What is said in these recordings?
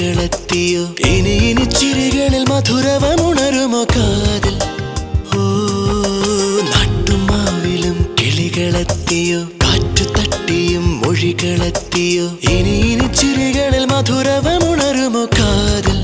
മൊഴികളെത്തിയോ ഇനി ചിരികളിൽ മധുരവമുണരുമോ കാതിൽ ഓ നാട്ടുമാവിലും കിളികളെത്തിയോ കാറ്റു തട്ടിയും മൊഴികളെത്തിയോ ഇനി ചിരികളിൽ മധുരവമുണരുമോ കാതിൽ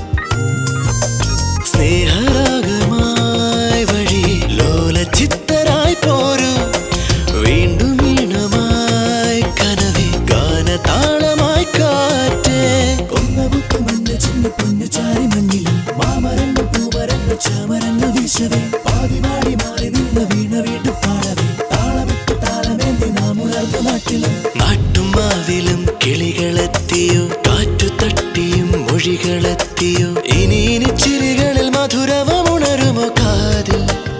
സ്നേഹരാഗമായി വഴി ലോല ചിത്തരായി പോരൂ വീണ്ടും ഈണമായി കനവി ഗാനതാളമായി കാറ്റേ കൊന്നമുത്തുമന്റെ ചിന്ന പൊന്നു ചാരി മണ്ണിലും മാമരങ്ങ് പൂമരങ്ങ് ചാമരങ്ങ് വീശവേ പാതിമാടി മാറി നിന്ന് വീണ വീട്ടു പാടവേ താളമിട്ട് താളമേന്തി നാം ഉണർന്ന നാട്ടിലും നാട്ടുമാവിലും കിളികളെത്തിയോ കാറ്റു തട്ടിയും മൊഴികളെത്തിയോ ഇനി ചിരികളിൽ മധുരവമുണരുമോ കാതിൽ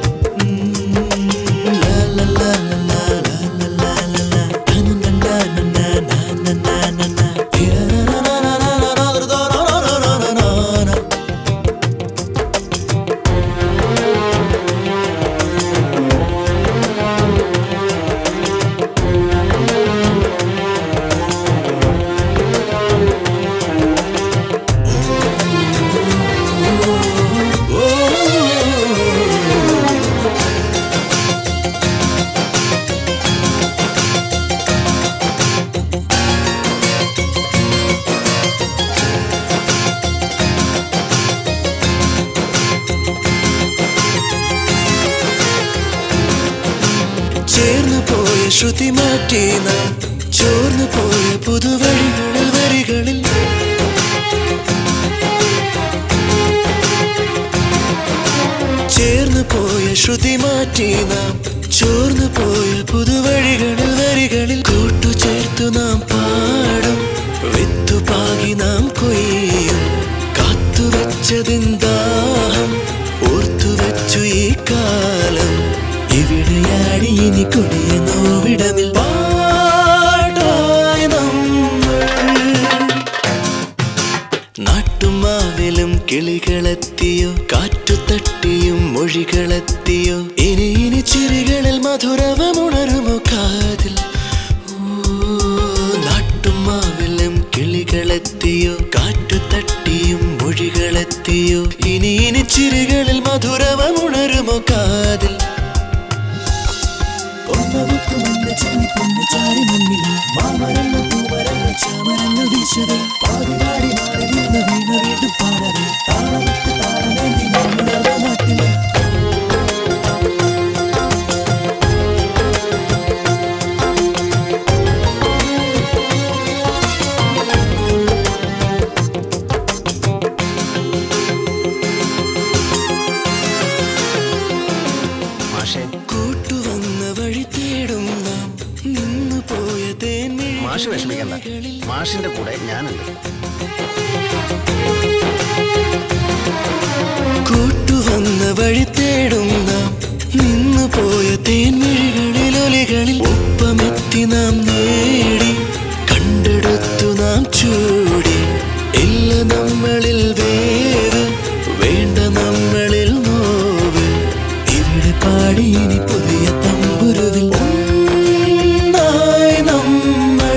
ചേർന്നു പോയ ശ്രുതി മാറ്റി നാം ചോർന്നു പോയ പുതുവഴികളിൽ വരികളിൽ ചേർന്നു പോയ ശ്രുതി മാറ്റി നാം ചോർന്നു പോയ പുതുവഴികളിൽ വരികളിൽ കൂട്ടുചേർത്തു നാം പാടും വിത്തുപാകി നാം കൊയ്യും കാത്തുവെച്ചതിന്ദാഹം ഓർത്തുവെച്ചു ഈ കാലം ഇവിടെയാടി ഇനി കൊടിയ നോവിടമിൽ പാടായി നമ്മൾ നാട്ടുമാവിലും കിളികളെത്തിയോ കാറ്റു തട്ടിയും മൊഴികളെത്തിയോ ഇനി ചിരികളിൽ മധുരവമുണരുമോ കാതിൽ ഓ നാട്ടുമാവിലും കിളികളെത്തിയോ കാറ്റു തട്ടിയും മൊഴികളെത്തിയോ ഇനി ചിരികളിൽ മധുരവമുണരുമോ കാതിൽ കൊന്നമുത്തുമന്റെ ചിന്ന പൊന്നു ചാരി മണ്ണിലും മാമരങ്ങ് പൂമരങ്ങ് ചാമരങ്ങ് വീശവേ പാതിമാടി മാറി നിന്ന് വീണ വീട്ടു പാടവേ താളമിട്ട് താളമേന്തി നാം ഉണർന്ന നാട്ടിലും കൂട്ടുവന്ന വഴി തേടും നാം നിന്നു പോയ മാഷ് വിഷമിക്കണ്ട, മാഷിന്റെ കൂടെ ഞാനുണ്ട്. കൂട്ടുവന്ന വഴി തേടും നാം നിന്നു പോയ തേൻമിഴികളിൽ ഒലികളിൽ ഒപ്പമെത്തി നാം നേടി കണ്ടെടുത്തു നാം ചൂടി ഇല്ല നമ്മളിൽ വേവ് വേണ്ട നമ്മളിൽ നോവ് ഇവിടെ പാടി ഇനി പുതിയ തമ്പുരുവിൽ നമ്മൾ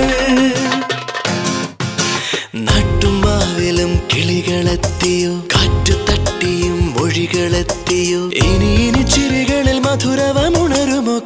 നാട്ടുമാവിലും കിളികളെത്തിയോ കാറ്റു തട്ടിയും മൊഴികളെത്തിയോ ഇനി ചിരികളിൽ മധുരവമുണരുമോ